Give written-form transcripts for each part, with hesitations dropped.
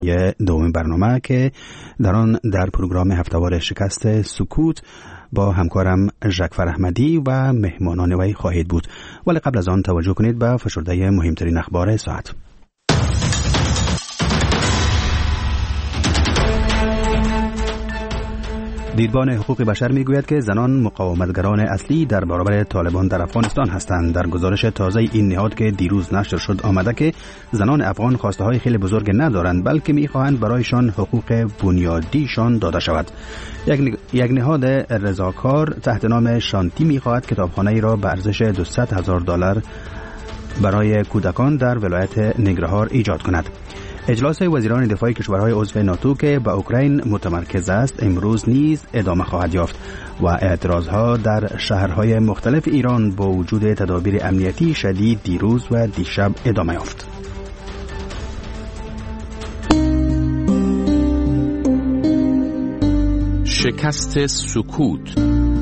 دومین برنامه که در آن در پروگرام هفته‌وار شکست سکوت با همکارم ژکفر احمدی و مهمانان وی خواهید بود. ولی قبل از آن توجه کنید به فشرده مهمترین اخبار ساعت. دیدبان حقوق بشر میگوید که زنان مقاومتگران اصلی در برابر طالبان در افغانستان هستند. در گزارش تازه این نهاد که دیروز نشر شد آمده که زنان افغان خواسته های خیلی بزرگ ندارند، بلکه میخواهند برایشان حقوق بنیادیشان داده شود. یک نهاد رضاکار تحت نام شانتی میخواهد کتابخانه ای را به ارزش $200,000 برای کودکان در ولایت ننگرهار ایجاد کند. اجلاس وزیران دفاع کشورهای عضو ناتو که به اوکراین متمرکز است امروز نیز ادامه خواهد یافت و اعتراضها در شهرهای مختلف ایران با وجود تدابیر امنیتی شدید دیروز و دیشب ادامه یافت. شکست سکوت.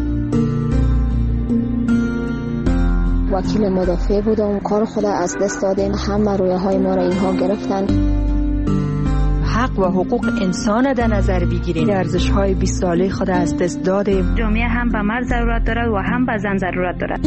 وکیل مدافع بودم، کار خود از دست دادیم، همه رویاهای ما را اینها گرفتن. حق و حقوق انسان در نظر بگیریم، ارزش‌های 20 ساله خود از دست دادیم. جامعه هم به مرد ضرورت دارد و هم به زن ضرورت دارد.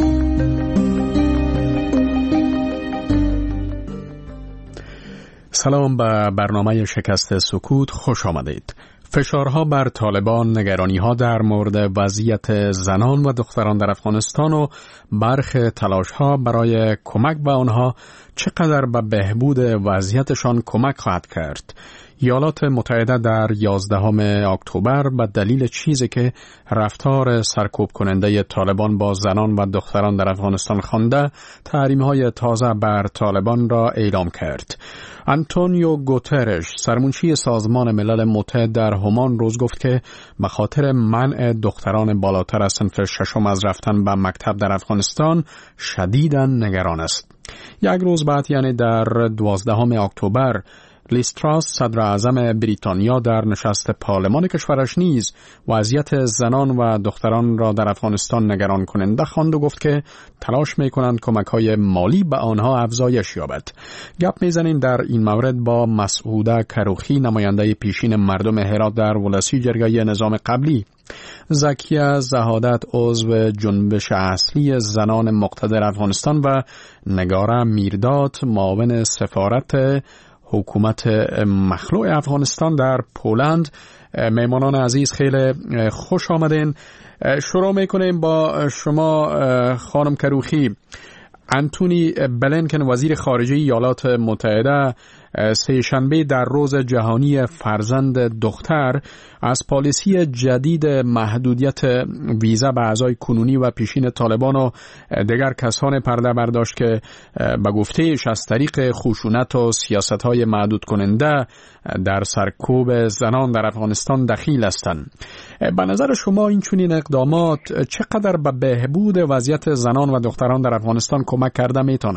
سلام، به برنامه شکست سکوت خوش آمدید. فشارها بر طالبان، نگرانی‌ها در مورد وضعیت زنان و دختران در افغانستان و برخی تلاش‌ها برای کمک به آنها چقدر به بهبود وضعیتشان کمک خواهد کرد. ایالات متحده در 11 اکتبر به دلیل چیزی که رفتار سرکوب کننده طالبان با زنان و دختران در افغانستان خوانده، تحریم‌های تازه بر طالبان را اعلام کرد. آنتونیو گوترش، سرمنشی سازمان ملل متحد در همان روز گفت که به خاطر منع دختران بالاتر از صنف ششم از رفتن به مکتب در افغانستان شدیداً نگران است. یک روز بعد، یعنی در 12 اکتبر، لیز تراس، صدر اعظم بریتانیا، در نشست پارلمان کشورش نیز وضعیت زنان و دختران را در افغانستان نگران کننده خواند و گفت که تلاش می‌کنند کمک‌های مالی به آنها افزایش یابد. گپ می‌زنیم در این مورد با مسعوده کروخی، نماینده پیشین مردم هرات در ولسی جرگه نظام قبلی، زکیه زهادت، عضو جنبش اصلی زنان مقتدر افغانستان و نگاره میرداد، معاون سفارت حکومت مخلوع افغانستان در پولند. مهمانان عزیز خیلی خوش آمدین. شروع میکنیم با شما خانم کروخی. انتونی بلینکن، وزیر خارجه ایالات متحده، سه شنبه در روز جهانی فرزند دختر از پالیسی جدید محدودیت ویزا به اعضای کنونی و پیشین طالبان و دیگر کسان پرده برداشت که به گفته‌اش از طریق خشونت و سیاست‌های محدود کننده در سرکوب زنان در افغانستان دخیل هستند. به نظر شما این چنین اقدامات چقدر به بهبود وضعیت زنان و دختران در افغانستان کمک کرده میتونه؟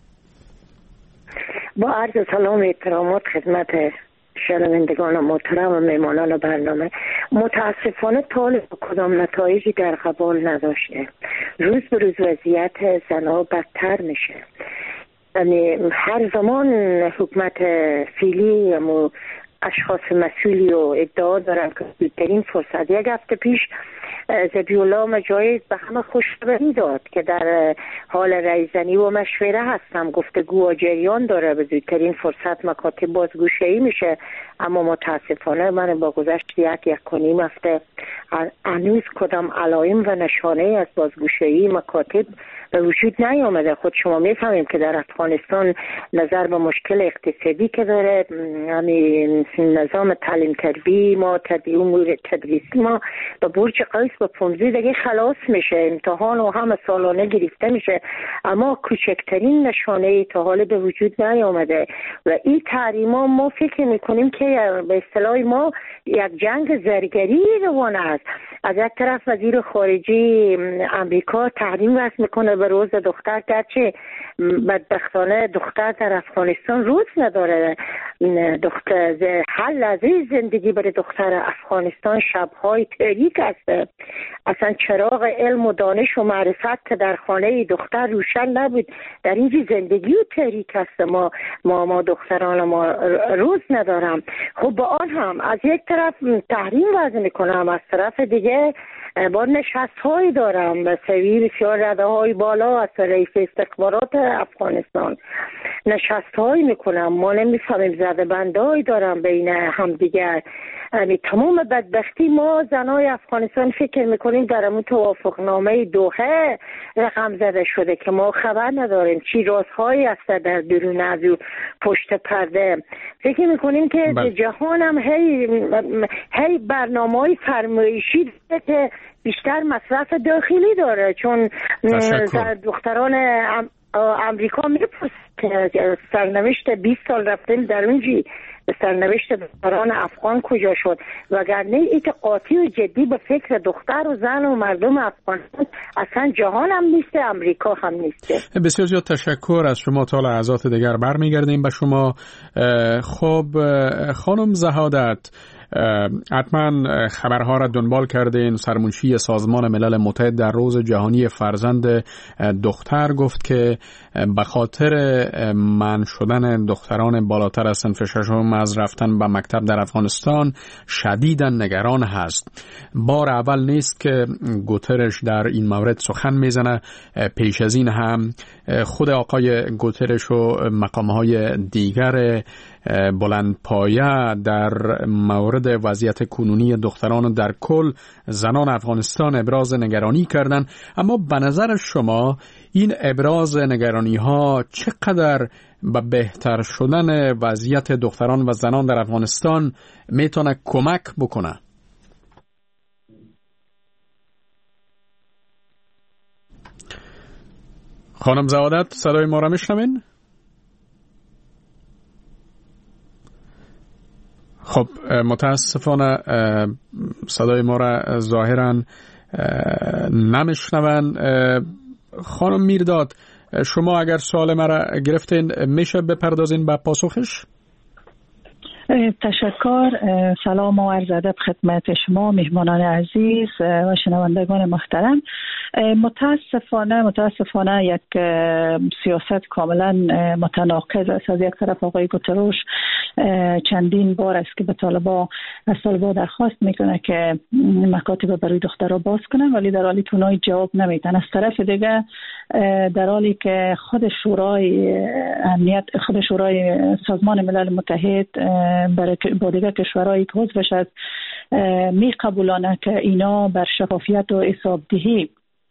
با عرض سلام و احترامات خدمت شنوندگان محترم و مهمانان برنامه، متاسفانه طالب کدام نتایجی در قبال نداشته. روز به روز وضعیت زنها بدتر میشه. یعنی هر زمان حکومت فعلی و اشخاص مسئولی و ادعا دارن که بهترین فرصت، یک هفته پیش ذبیح‌الله مجاهد به همه خوشخبری داد که در حال رایزنی و مشوره هستم، گفتگو و جریان داره، به زودترین فرصت مکاتب بازگوشه‌ای میشه. اما متاسفانه من با گذشت یک کنیم هفته هنوز کدام علائم و نشانه از بازگوشه‌ای مکاتب به وجود نیامده. خود شما میفهمیم که در افغانستان نظر به مشکل اقتصادی که داره، یعنی نظام تعلیم تربیتی ما، امور تدریسی ما به برج قیس به 15 دیگه خلاص میشه، امتحان و همه سالانه گرفته میشه، اما کوچکترین نشانه تا حال به وجود نیامده. و این تحریما ما فکر میکنیم که به اصطلاح ما یک جنگ زرگری روان است. از یک طرف وزیر خارجه امریکا تحریم وضع میکنه به روز دختر، گرچه بدبختانه دختر در افغانستان روز نداره. دختر حل از زندگی برای دختر افغانستان شبهای تاریک است. اصلا چراغ علم و دانش و معرفت که در خانه دختر روشن نبود، در اینجا زندگی و تاریک است. ما دختران ما روز ندارم. خب با آن هم از یک طرف تحریم وضع میکنم، از طرف دیگه با نشست هایی دارم به سوی بسیار رده های بالا از رئیس استخبارات افغانستان نشست هایی میکنم. ما نمیفهمیم، زده بنده هایی دارم بین هم دیگر. تمام بدبختی ما زنای افغانستان فکر میکنیم در همون توافق نامه دوحه رقم زده شده که ما خبر نداریم چی رازهایی است در درون از پشت پرده. فکر میکنیم که جهان هم هی برنامه‌های فرمایشی داره که بیشتر مصرف داخلی داره، چون دختران امریکا میپرسه که سرنوشت 20 سال رفتیم در اونجی سرنوشت دختران افغان کجا شد، وگرنه ای که قاطی و جدی به فکر دختر و زن و مردم افغانستان اصلا جهان هم نیسته، امریکا هم نیسته. بسیار زیاد تشکر از شما. تا لحظات دیگر برمیگردیم به شما. خب خانم زهادت، حتما خبرها را دنبال کردین. سرمنشی سازمان ملل متحد در روز جهانی فرزند دختر گفت که به خاطر منع شدن دختران بالاتر از صنف ششم از رفتن به مکتب در افغانستان شدیداً نگران هست. بار اول نیست که گوترش در این مورد سخن میزنه. پیش از این هم خود آقای گوترش و مقامهای دیگر بلندپایه در مورد وضعیت کنونی دختران در کل زنان افغانستان ابراز نگرانی کردند. اما به نظر شما این ابراز نگرانی ها چقدر به بهتر شدن وضعیت دختران و زنان در افغانستان میتونه کمک بکنه؟ خانم زهادت، صدای ما را میشنوین؟ خب متاسفانه صدای ما را ظاهراً نمیشنون. خانم میرداد، شما اگر سوال مرا گرفتین میشه بپردازین به پاسخش؟ تشکر. سلام و عرض ادب خدمت شما مهمانان عزیز و شنوندگان محترم. متاسفانه یک سیاست کاملا متناقض است. از یک طرف آقای گوتروش چندین بار است که به طالبا درخواست میکنه که مکاتب برای دخترها باز کنن، ولی در حالی که اونها جواب نمیدن. از طرف دیگه در حالی که خود شورای سازمان ملل متحد با دیگر کشورهایی که عضوش است می قبولانه که اینا بر شفافیت و حسابدهی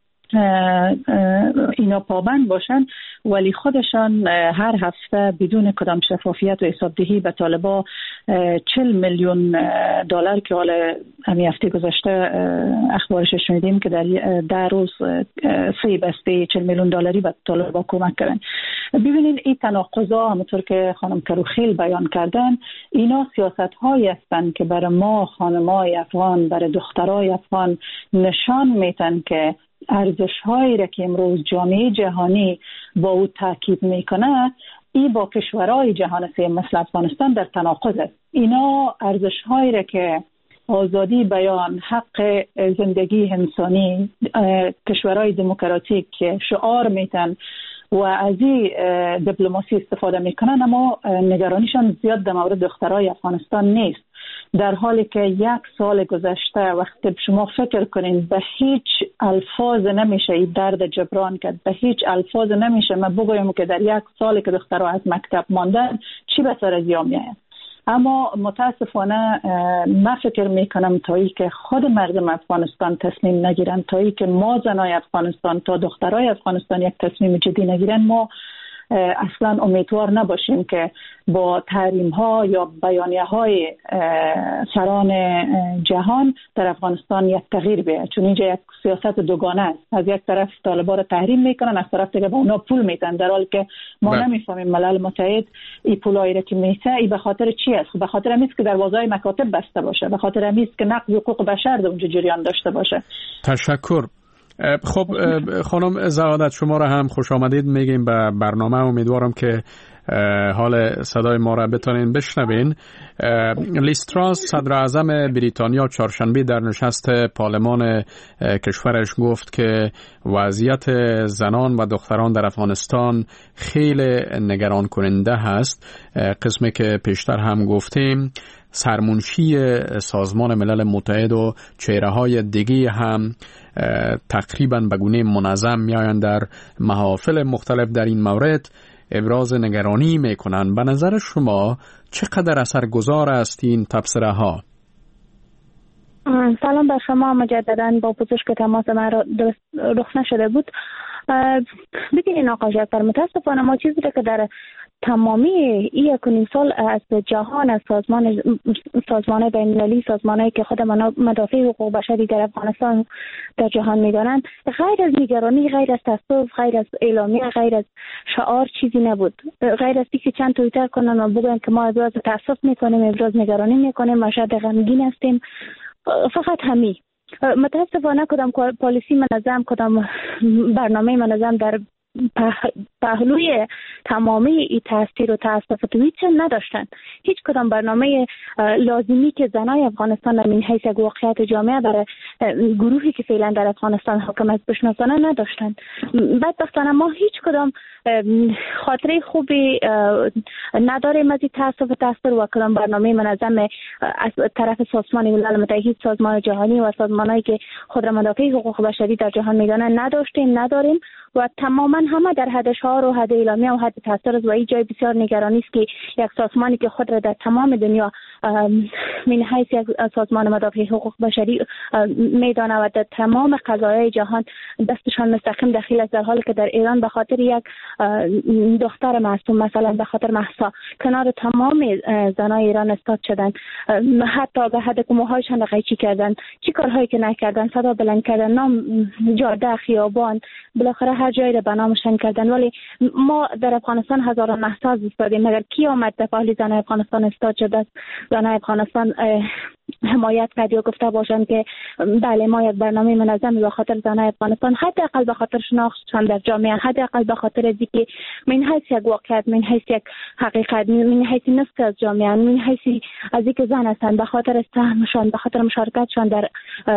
اینا پابند باشن، ولی خودشان هر هفته بدون کدام شفافیت و حسابدهی به طالبا 40 میلیون دلار که حالا همین هفته گذشته اخبارش شنیدیم که در روز 3 بسته 40 میلیون دلاری به طالبا کمک کردن. ببینید این تناقضا همونطور که خانم کروخیل بیان کردن، اینا سیاست هایی هستند که برای ما خانمای افغان، برای دخترای افغان نشان میتن که ارزش هایی را که امروز جامعه جهانی با او تاکید میکنه ای با کشورهای جهان سوم مثل افغانستان در تناقض است. اینا ارزش هایی را که آزادی بیان، حق زندگی انسانی، کشورهای دموکراتیک که شعار میتن و از این دیپلماسی استفاده میکنن، اما نگرانیشان زیاد در مورد دخترای افغانستان نیست. در حالی که 1 سال گذشته وقتی شما فکر کنین به هیچ الفاظ نمیشه این درد جبران کرد، به هیچ الفاظ نمیشه من بگویم که در 1 سال که دخترها از مکتب ماندن چی به سر از یا میاد. اما متاسفانه من فکر میکنم تا ای که خود مردم افغانستان تصمیم نگیرن، تا ای که ما زنای افغانستان، تا دخترای افغانستان یک تصمیم جدی نگیرن، ما اصلا امیدوار نباشیم که با تحریم ها یا بیانیه های سران جهان در افغانستان یک تغییر بیاد، چون اینجا یک سیاست دوگانه است. از یک طرف طالبان را تحریم میکنن، از طرف دیگه با اونا پول میتن، در حالی که ما نمیفهمیم ملل متحد این پولایی را که میته ای به خاطر چی است؟ به خاطر امیست که دروازهای مکاتب بسته باشه، به خاطر امیست که نقض حقوق بشر در اونجا جریان داشته باشه. تشکر. خب خانم زهادت، شما را هم خوش آمدید میگیم به برنامه. امیدوارم که حال صدای ما را بتونین بشنوین. لیز تراس صدر اعظم بریتانیا چهارشنبه در نشست پارلمان کشورش گفت که وضعیت زنان و دختران در افغانستان خیلی نگران کننده هست. قسمی که پیشتر هم گفتیم، سرمنشی سازمان ملل متحد و چهره‌های دیگه هم تقریباً به گونه منظم میآیند در محافل مختلف در این مورد ابراز نگرانی میکنند. به نظر شما چقدر اثرگذار است این تبصره ها؟ سلام بر شما مجددا. با پوزش که تماس من رخ نشده بود. ببینید آقا جعفر، متاسفانه ما چیزی که در تمامی این 1.5 سال از جهان، از سازمان بین‌المللی، سازمان‌هایی که خود مدافع حقوق بشری در افغانستان در جهان می‌دانند، غیر از نگرانی، غیر از تأسف، غیر از اعلامیه، غیر از شعار چیزی نبود. غیر از اینکه چند توییتر کنن و بگن که ما ابراز تأسف می‌کنیم، ابراز نگرانی می‌کنیم، مشهد غمگین هستیم، فقط همین. متاسفانه کدام پالیسی منظم، کدام برنامه منظم در پهلوی تمامی این تاثیر و تأسف توییت نداشتند. هیچ کدام برنامه لازمی که زنای افغانستان در این حیث یک واقعیت جامعه برای گروهی که فعلا در افغانستان حاکمیت بشناسانه نداشتند. بدبختانه ما هیچ کدام خاطره خوبی نداریم از این تأسف و تاثیر و کدام برنامه منظم از طرف سازمان ملل متحد، سازمان جهانی و سازمانایی که خود را مدافع حقوق بشری در جهان میدانند نداریم و تماما همه در حد شعار و حد اعلامیه و حد تاثیر است و این جای بسیار نگرانی است که یک سازمانی که خود را در تمام دنیا من حیث یک سازمان مدافع حقوق بشری میدانه و در تمام قضایای جهان دستشان مستقیم دخیل است، در حالی که در ایران به خاطر یک دختر معصوم، مثلا به خاطر مهسا، کنار تمام زنای ایران استاد شدن، حتی به حد که موهایشان را قیچی کردن، چی کارهایی که نکردن، صدا بلند کردن، نام جاده، خیابان، بالاخره هر جایی را به نامشان کردن. ولی ما در افغانستان هزاران مهسا ایستادیم، مگر کی آمد در پهلوی زنای افغانستان استاد شده؟ زنای افغانستان حمایت کرد یا گفته باشند که بله ما یک برنامه منظم به خاطر زنای افغانستان، حداقل به خاطر شناختشان در جامعه، حداقل به خاطر اینکه من حیث یک واقعیت، من حیث یک حقیقت، من حیث نصف از جامعه، من حیث از اینکه زن هستند، به خاطر سهمشان، به خاطر مشارکتشان در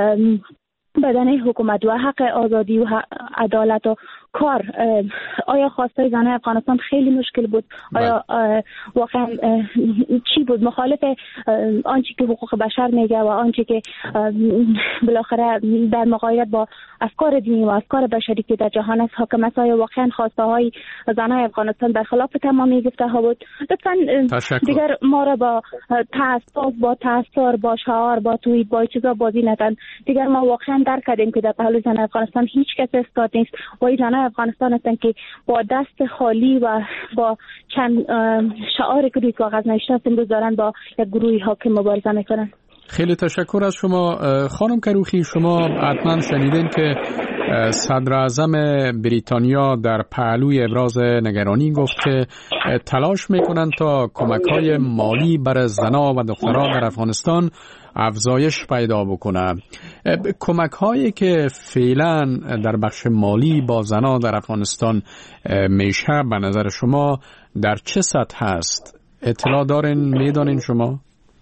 بدنه حکومت و حق آزادی و عدالت و کار. آیا خواستای زنای افغانستان خیلی مشکل بود؟ آیا واقعا چی بود؟ مخالف آنچه که حقوق بشر میگه و آنچه که بالاخره در مقایسه با افکار دینی و افکار بشری که در جهان است حاکم است، آیا واقعا خواسته های زنای افغانستان برخلاف تمامی گفته ها بود؟ لطفاً دیگر ما را با تعصب، با تاثیر، با شعار، با توییت، با چیزا بازی ندن. دیگر ما واقعا درک کردیم که در پهلوی زنای افغانستان هیچ کس استاد نیست و این زنای افغانستان هستن که با دست خالی و با چند شعاری که روی کاغذ نوشته است امروز دارن با یک گروهی حاکم مبارزه میکنن. خیلی تشکر از شما خانم کروخی. شما حتما شنیدین که صدر اعظم بریتانیا در پهلوی ابراز نگرانی گفت که تلاش میکنن تا کمک‌های مالی برای زنان و دختران در افغانستان افزایش پیدا بکنه. کمک‌هایی که فعلا در بخش مالی با زنان در افغانستان میشه به نظر شما در چه سطح هست؟ اطلاع دارین؟ میدانین شما؟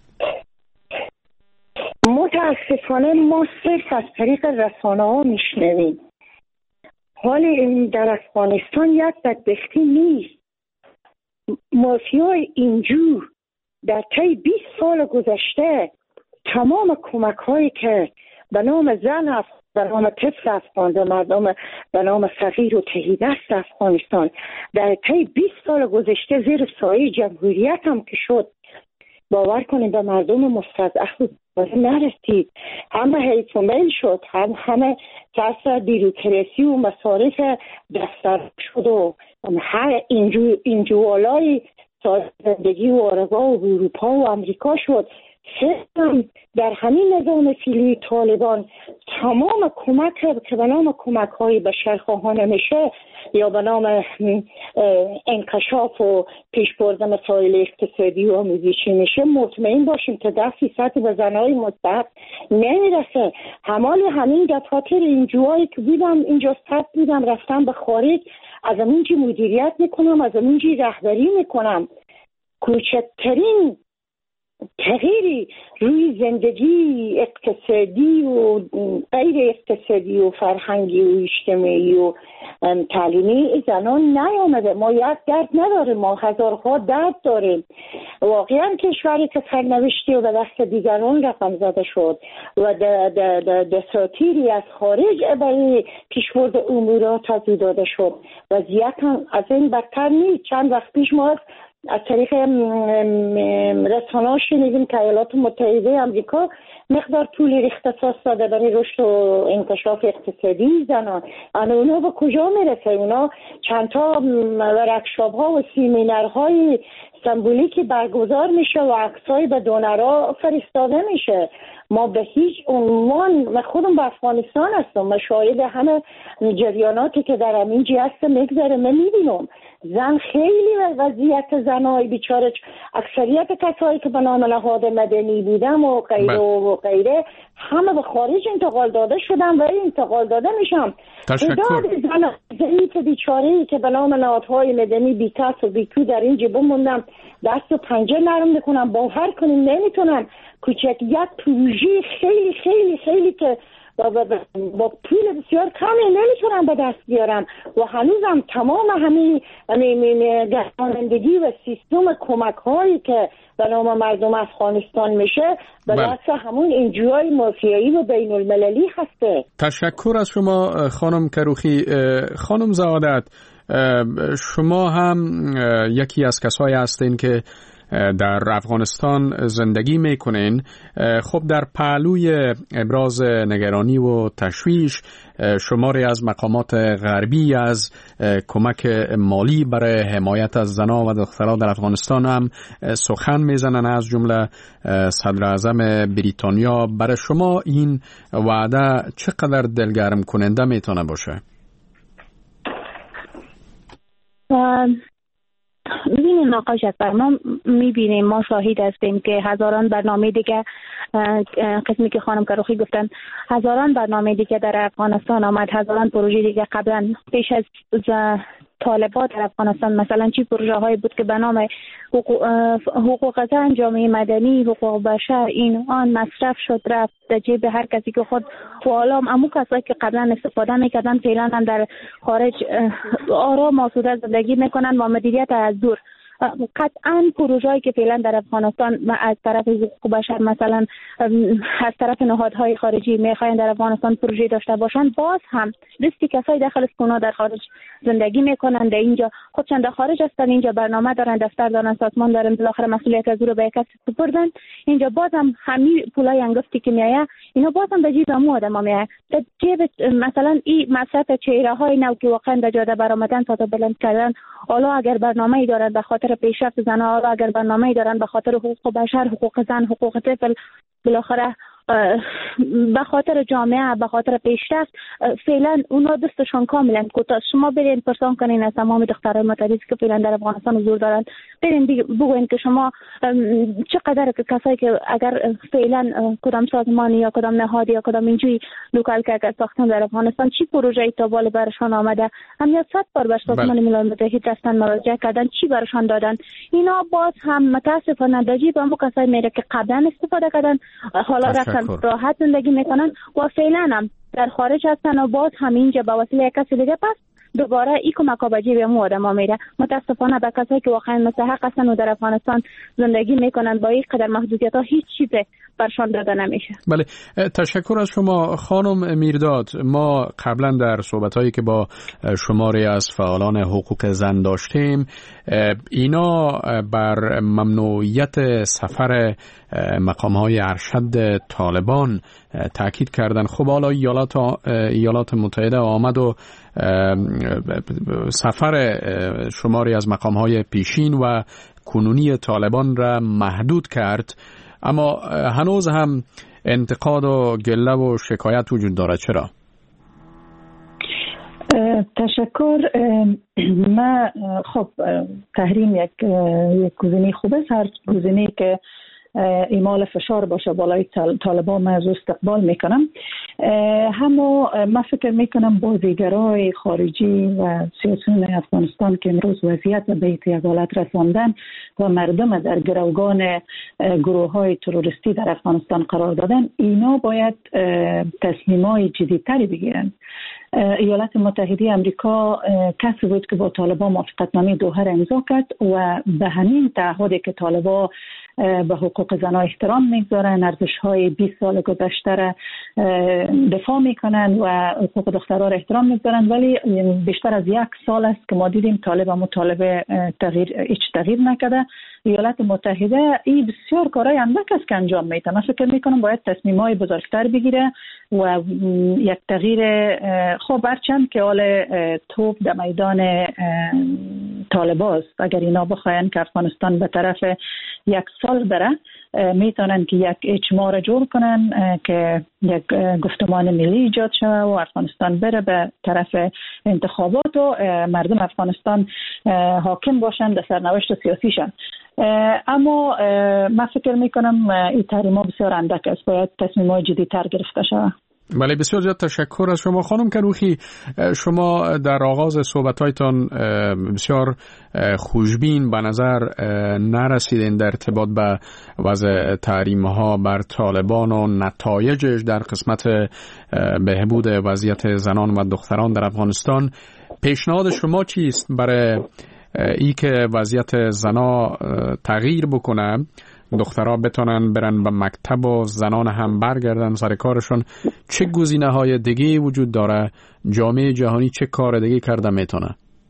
متاسفانه ما صرف از طریق رسانه ها میشنویم. حالی در افغانستان یک بدبختی نیست. مافیای اینجور در طی 20 سال گذشته تمام کمک هایی که به نام زن، به نام طفل افغان، به نام صغیر و تهیدست افغانستان در طی 20 سال گذشته زیر سایه جمهوریت هم که شد، باور کنید به مردم مستضعف نرسید. همه حیث و میل شد، همه کسر بیروکراسی و مصارف دفتر شد و هر اینجوالای زندگی و آرگاه و اروپا و امریکا شد در همین نظام فعلی طالبان تمام کمک که به نام کمک های بشرخواهانه میشه یا به نام انکشاف و پیشبرد مسائل اقتصادی و آموزشی میشه، مطمئن باشیم که 10% به زنهای مستحق نمیرسه. همین دفاتر اینجوهایی که بودم اینجا ثبت بودم رفتم به خارج، از همینجی مدیریت میکنم، از همینجی رهبری میکنم. کوچکترین تغییری روی زندگی اقتصادی و غیر اقتصادی و فرهنگی و اجتماعی و تعلیمی زنان نیامده. ما یک درد نداریم، ما هزارها درد داریم. واقعا کشوری که سرنوشتی و به دست دیگران رقم زده شد و دساتیری از خارج برای پیشبرد امورات از داده شد. وضعیت هم از این بدتر نیست. چند وقت پیش ما از طریق رسانه‌ها شنیدیم که ایالات متحده آمریکا مقدار پول اختصاص داده برای رشد و انکشاف اقتصادی زنان. اونا به کجا میرسه؟ اونا چند تا ورکشاپ ها و سیمینارهای سمبولیکی برگزار میشه و عکسای به دونرها فرستاده میشه. ما به هیچ عنوان، من خودم به افغانستان هستم، من شاهد همه جریاناتی که در همین جهت میگذره من میبینم. زن خیلی وضعیت زنای بیچاره، اکثریت کسایی که به نام نهاد مدنی بودم و غیره و غیره همه به خارج انتقال داده شدن و انتقال داده میشم. تشکر. زن ضعیف بیچاره‌ای که به نام نهادهای مدنی بی کس و بی کو در اینجا بموندم، دست و پنجه نرم بکنم، باور کنیم نمیتونم. کوچک یک پروژه خیلی خیلی خیلی که با پول بسیار کمی نمیتونم به دست بیارم و هنوزم تمام همین گردانندگی و سیستم کمک هایی که به نام مردم افغانستان میشه به دست همون انجوهای مافیایی و بین المللی هسته. تشکر از شما خانم کروخی. خانم زهادت، شما هم یکی از کسایی هستین که در افغانستان زندگی میکنین. خب در پهلوی ابراز نگرانی و تشویش شماری از مقامات غربی از کمک مالی برای حمایت از زنان و دختران در افغانستان هم سخن میزنن، از جمله صدر اعظم بریتانیا. برای شما این وعده چقدر دلگرم کننده میتونه باشه؟ ببینیم آقای جعفر، ما میبینیم، ما شاهد هستیم که هزاران برنامه دیگه، قسمی که خانم کروخی گفتن هزاران برنامه دیگه در افغانستان آمد، هزاران پروژه دیگه قبلا پیش از طالبان در افغانستان، مثلا چی پروژه هایی بود که به نام حقوق زن، جامعه مدنی، حقوق بشر، این آن مصرف شد رفت در جیب هر کسی که خود و حالا امو کسایی که قبلا استفاده میکردن فعلا هم در خارج آرام آسوده زندگی میکنن و مدیریت از دور. قطعا پروژه‌ای که فعلا در افغانستان از طرف حقوق بشر، مثلا از طرف نهادهای خارجی میخواین در افغانستان پروژه داشته باشن، باز هم دستی کسای داخل سکونا در خارج زندگی میکنن، در اینجا خودشان در خارج هستن، اینجا برنامه دارن، دفتر دارن، سازمان دارن، بالاخره مسئولیت از رو به کسی سپردن. اینجا باز هم همین پولای انگفتی که میایه اینا باز هم به جیب امو آدم میایه، در جیب مثلا این مصرف چهره‌های نو که واقعا در جاده برآمدن تا بلند کردن. حالا اگر برنامه‌ای دارن به خاطر پیشرفت زن‌ها، حالا اگر برنامه‌ای دارن به خاطر حقوق بشر، حقوق زن، حقوق طفل، بالاخره به خاطر جامعه، به خاطر پیشرفت، فعلا اونا دستشون کاملا کوتاه. شما برین پرسان کنین از تمام دخترای متعدد که فعلا در افغانستان حضور دارن، برین بگوین که شما چقدر کسایی که اگر فعلا کدام سازمانی یا کدام نهادی یا کدام اینجوری لوکال که اگر ساختن در افغانستان چی پروژه‌ای تا بالا برشان آمده، همین 100 بار به سازمان ملل متحد رفتن مراجعه کردن، چی برشان دادن. اینا باز هم متاسفانه در جیب هم کسایی میره که قبلا استفاده کردن، حالا راحت زندگی میکنن و فعلا هم در خارج هستن و باز همینجا به وسیله کسی دیگه پس دوباره این کمک به جیب مو آدم ها میره. متاسفانه به کسایی که واقعا مستحق هستن و در افغانستان زندگی میکنن با این قدر محدودیت ها هیچ چیز برشان داده نمیشه. بله، تشکر از شما خانم میرداد. ما قبلا در صحبت‌هایی که با شماری از فعالان حقوق زن داشتیم، اینا بر ممنوعیت سفر مقام‌های ارشد طالبان تاکید کردن. خب حالا ایالات متحده آمد و سفر شماری از مقام‌های پیشین و کنونی طالبان را محدود کرد، اما هنوز هم انتقاد و گله و شکایت وجود داره. چرا؟ تشکر. ما خب تحریم یک گزینه خوب است. هر گزینه‌ای که اعمال فشار باشه بالای طالبان من از استقبال میکنم. اما من فکر میکنم بازیگرای خارجی و سیاسیون افغانستان که امروز وضعیت به یک حالت رساندن و مردم در گروگان گروه های تروریستی در افغانستان قرار دادن، اینا باید تصمیمای جدی‌تری بگیرن. ایالات متحده آمریکا کسی بود که با طالبان موافقتنامه دوحه را امضا کرد و به همین تعهدی که طالبان به حقوق زنان احترام میگذارن، ارزش‌های 20 سال گذشته را دفاع میکنن و حقوق دخترها را احترام میگذارن، ولی بیشتر از 1 سال است که ما دیدیم طالبان مطالبه هیچ تغییر نکرده. ایالات متحده این بسیار کارهای اندک است که انجام میده. من فکر میکنم باید تصمیم‌های بزرگتر بگیره و یک تغییر خب هرچند که حال توپ در میدان طالبان است. اگر اینا بخواین که افغانستان به طرف 1 سال بره، میتونن که یک اجماع را جور کنن که یک گفتمان ملی ایجاد شود و افغانستان بره به طرف انتخابات و مردم افغانستان حاکم باشن در سرنوشت سیاسیشان. اما من فکر میکنم این تحریم‌ها بسیار اندک است. باید تصمیم‌های جدی‌تر گرفته شود. بله، بسیار زیاد تشکر از شما خانم کروخی. شما در آغاز صحبت‌هایتان بسیار خوشبین به نظر نرسیدین در ارتباط به وضع تحریم‌ها بر طالبان و نتایجش در قسمت بهبود وضعیت زنان و دختران در افغانستان. پیشنهاد شما چیست برای ای که وضعیت زنا تغییر بکنه، دخترها بتونن برن به مکتب و زنان هم برگردن سر کارشون؟ چه گزینه‌های دیگه وجود داره؟ جامعه جهانی چه کار دیگه کرده میتونه؟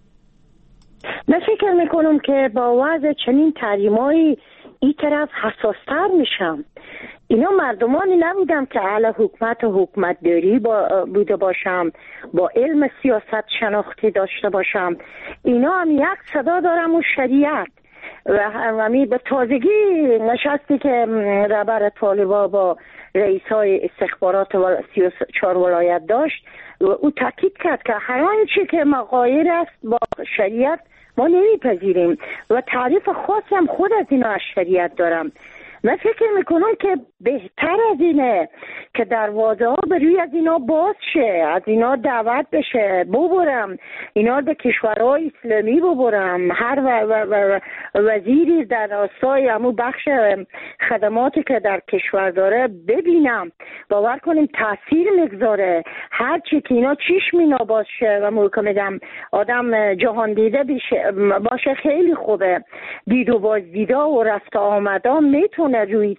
من فکر میکنم که با وضع چنین تحریم‌های این طرف حساستر میشم. اینا مردمانی نبودم که اهل حکومت و حکومتداری بوده باشم، با علم سیاست شناختی داشته باشم. اینا هم یک صدا دارم و شریعت و همی به تازگی نشستی که رهبر طالبان با رئیسای استخبارات و 34 ولایت داشت و او تاکید کرد که هر آنچه که مغایر است با شریعت ما نمیپذیریم و تعریف خاص هم خود از اینا از شریعت دارم. من فکر میکنم که بهتر از اینه که دروازه ها به روی از اینا باز شه، از اینا دعوت بشه، ببرم اینا به کشورهای اسلامی ببرم. هر وزیری در راستای همو بخش خدماتی که در کشور داره ببینم، باور کنیم تاثیر میگذاره. هر چی که اینا چشم اینا باز شه و میگم آدم جهان دیده باشه خیلی خوبه. دید و بازدیده و رفت آمده میتونه روی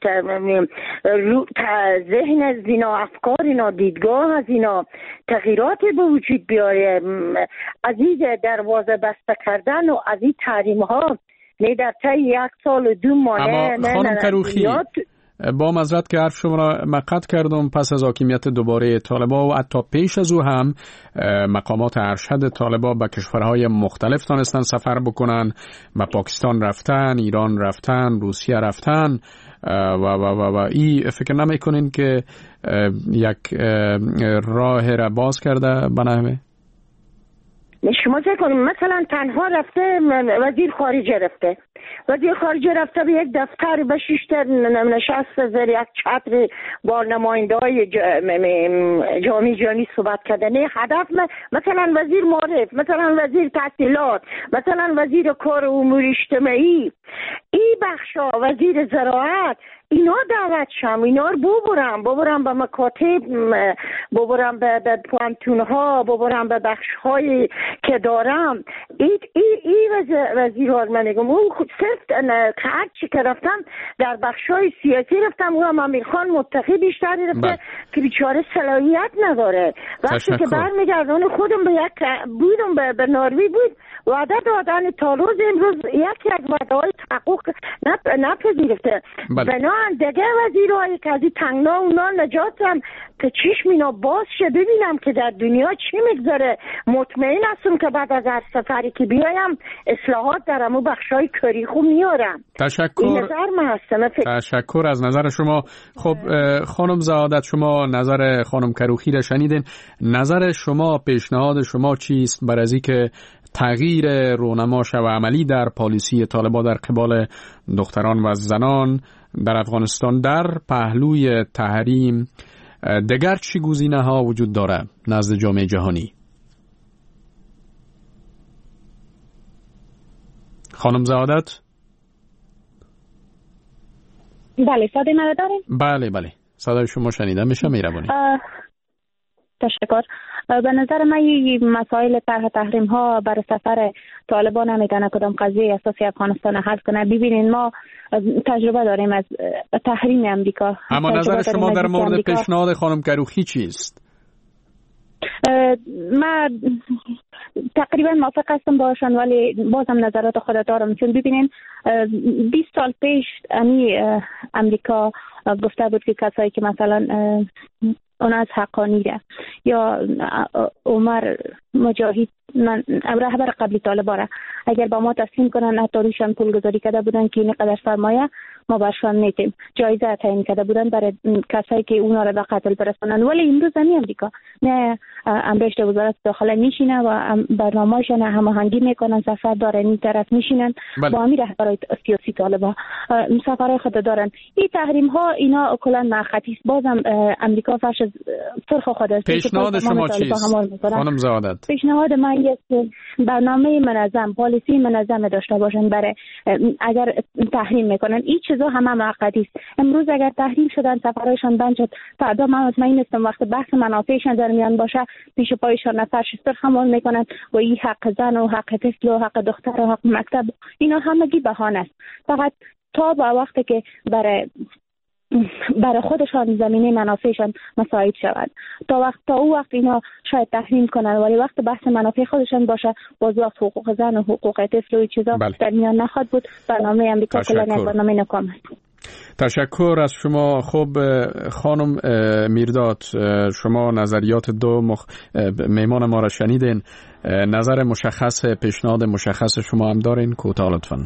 ذهن از اینا، افکار اینا، دیدگاه از اینا تغییراتی به وجود بیاره. از این دروازه بسته کردن و از این تحریم ها نه در طی 1 سال و 2 ماه. اما خانم کروخی، با معذرت که حرف شما را مقطع کردم، پس از حاکمیت دوباره طالبان و حتی پیش از او هم مقامات ارشد طالبان به کشورهای مختلف تانستن سفر بکنن، به پاکستان رفتن، ایران رفتن، روسیه رفتن و ای فکر نمیکنین که یک راه را باز کرده به نحوه؟ شما فکر کنیم مثلا تنها رفته وزیر خارجه رفته به یک دفتر به 6 تا نشست زیر یک چتر با نماینده‌های جامعه جهانی صحبت کردن. هدف مثلا وزیر معارف، مثلا وزیر تحصیلات، مثلا وزیر کار امور اجتماعی، این بخشا، وزیر زراعت، اینا دعوت شم، اینا رو ببرم به مکاتب، ببرم به پوانتونها، ببرم به بخش‌های که دارم. این وزیرها من میگم اون صرف هر چی که رفتم در بخش‌های سیاسی رفتم، اون هم امیرخان متقی بیشتری رفته که بیچاره صلاحیت نداره وقتی که برمیگردن خودم به یک بودم به ناروی بود وعده دادن تا روز امروز یکی از وعده‌های تحقق نپذیرفته. بنابراین دیگه وزیرایی که از این تنگنا اونا نجاتم که چشم اینا باز شه ببینم که در دنیا چی میگذره. مطمئن هستم که بعد از هر سفری که بیایم اصلاحات در امو بخشای کاری خوب میارم. تشکر از نظر شما. خب خانم زهادت، شما نظر خانم کروخی را شنیدین. نظر شما، پیشنهاد شما چیست برای از اینکه تغییر رونما و عملی در پالیسی طالبان در قبال دختران و زنان در افغانستان در پهلوی تحریم دیگر چی گزینه ها وجود داره نزد جامعه جهانی؟ خانم زهادت؟ بله، صدای من دارین؟ بله صدای شما شنیده میشه. مهربانی. تشکر. به نظر من مسائل طرح تحریم ها برای سفر طالبان نمیتونه کدام قضیه اساسی افغانستان حل کنه. ببینین ما تجربه داریم از تحریم امریکا. اما نظر شما در مورد پیشنهاد خانم کروخی چیست؟ من تقریبا موافق هستم باشن، ولی بازم نظرات خود دارم. چون ببینین 20 سال پیش امریکا گفته بود که کسایی که مثلا اون از حقانیه یا عمر مجاهد من رهبر قبلی طالبان اگر با ما تسلیم کنن حتی روشن پول گذاری کرده بودن که اینقدر سرمایه ما برشان میتیم جایزه تعیین کرده بودن برای کسایی که اونا را به قتل برسونن. ولی امروز امریکا نه امرشت وزارت داخله میشینه و برنامه‌شون هماهنگی میکنن، سفر دارن این طرف میشینن با امیر رهبرای سیاسی طالبان سفرهای خود دارن. این تحریم ها اینا کلا خطیس. بازم امریکا فرش سرخ خود است. پیشنهاد شما چیست خانم زهادت؟ پیشنهاد من یک برنامه منظم، پالیسی منظم داشته باشن برای اگر تحریم میکنن. این چیزا همه معقدی است. امروز اگر تحریم شدن سفرهایشان بند شد، فردا من مطمئن هستم وقت بحث منافعشان در میان باشه پیش پایشان فرش سرخ حمل میکنن و این حق زن و حق طفل و حق دختر و حق مکتب اینا همگی بهانه است. فقط تا با وقتی که برای خودشان زمینه منافعشان مساعد شود تا او وقت اینا شاید تحریم کنن، ولی وقت بحث منافع خودشان باشه باز وقت حقوق زن و حقوق طفل و چیزا در میان نخواهد بود. برنامه امریکا کلا یک برنامه ناکام است. تشکر از شما. خب خانم میرداد، شما نظریات دو میمان ما را شنیدین. نظر مشخص، پیشنهاد مشخص شما هم دارین؟ کوتاه لطفاً.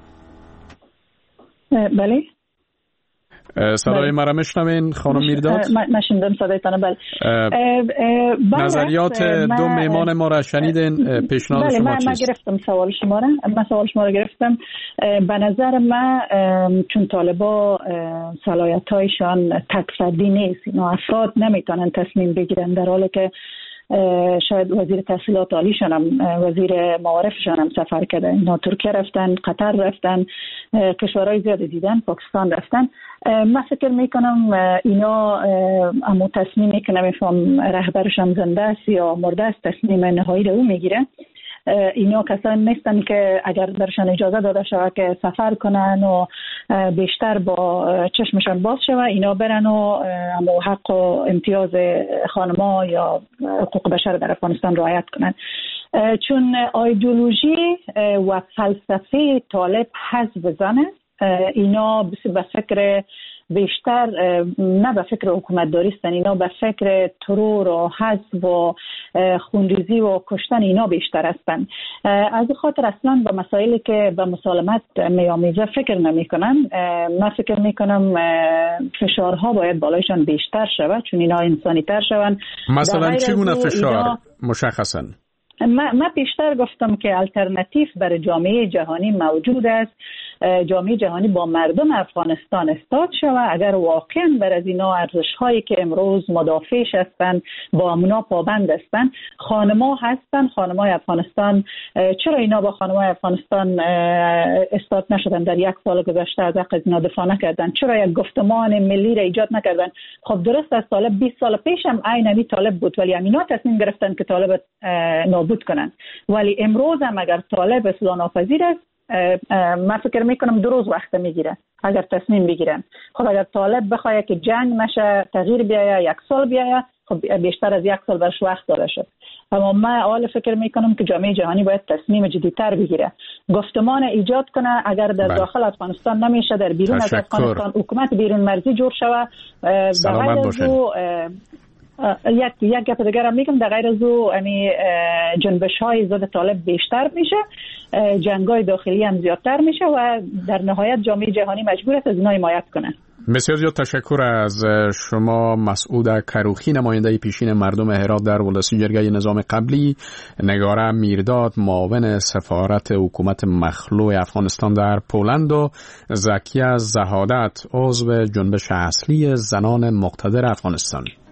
بله. صدای مرا میشنوین خانم میرداد؟ من شنیدم صدایتان. بله. نظریات دو میمان ما را شنیدین. پیشنهاد شما چیست؟ من گرفتم سوال شما را گرفتم. به نظر من چون طالبا صلاحیت‌هایشان تک فردی نیست، اینا افراد نمیتونن تصمیم بگیرن، در حالی که شاید وزیر تحصیلات عالیشان هم وزیر معارفشان هم سفر کرده. اینا ترکیه رفتن، قطر رفتن، کشورهای زیادی دیدن، پاکستان رفتن. من فکر میکنم اینا اما تصمیمی که نمیفهم رهبرشان زنده است یا مرده است تصمیم نهایی رو میگیره. اینا کسانی نیستن که اگر درشان اجازه داده شود که سفر کنن و بیشتر با چشمشان باز شود اینا برن و حق و امتیاز خانما یا حقوق بشر در افغانستان رعایت کنن. چون ایدئولوژی و فلسفه طالب حزب زن است. اینا به فکر بیشتر نه به فکر حکومت داریستن، اینا به فکر ترور و حزب و خونریزی و کشتن اینا بیشتر هستن. از خاطر اصلا به مسائلی که به مسالمت میامیزه فکر نمی کنن. من فکر می کنم فشارها باید بالایشان بیشتر شود چون اینا انسانی تر شون. مثلا چگونه فشار مشخصا؟ من بیشتر گفتم که الटरनेटिव برای جامعه جهانی موجود است. جامعه جهانی با مردم افغانستان استاد شود اگر واقعا بر از اینا ارزش‌هایی که امروز مدافعش هستند با امنا پابند هستند. خانم‌ها هستند، خانم‌های افغانستان. چرا اینا با خانم‌های افغانستان استاد نشدن؟ در یک سال گذشته از حق اینا دفاع نکردن؟ چرا یک گفتمان ملی را ایجاد نکردن؟ خب درست از طالب 20 سال پیش هم عیناً طالب بود ولی اینا تصمیم گرفتن که طالب نابود کنن. ولی امروز هم اگر طالب اصلاح ناپذیر است من فکر میکنم 2 روز وقت میگیره اگر تصمیم بگیرن. خب اگر طالب بخواد که جنگ نشه، تغییر بیایه، 1 سال بیایه، خب بیشتر از 1 سال برش وقت داده شد. اما من اول فکر میکنم که جامعه جهانی باید تصمیم جدی‌تر بگیره، گفتمان ایجاد کنه. اگر در داخل افغانستان نمیشه، در بیرون از افغانستان حکومت بیرون مرزی جور شود. در غیر از او یک گپ دیگر هم میگم، در غیر از او جنبش های ضد طالب بیشتر میشه، جنگ های داخلی هم زیادتر میشه و در نهایت جامعه جهانی مجبور است از اینا حمایت کنه. بسیار زیاد تشکر از شما مسعود کروخی، نماینده پیشین مردم هرات در ولسی جرگه نظام قبلی، نگاره میرداد معاون سفارت حکومت مخلوع افغانستان در پولند و زکیه زهادت عضو جنبش اصلی زنان مقتدر افغانستان.